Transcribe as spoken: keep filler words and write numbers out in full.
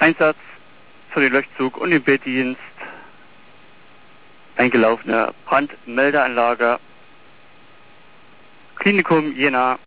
Einsatz für den Löschzug und den Bilddienst, eingelaufene Brandmeldeanlage, Klinikum Jena.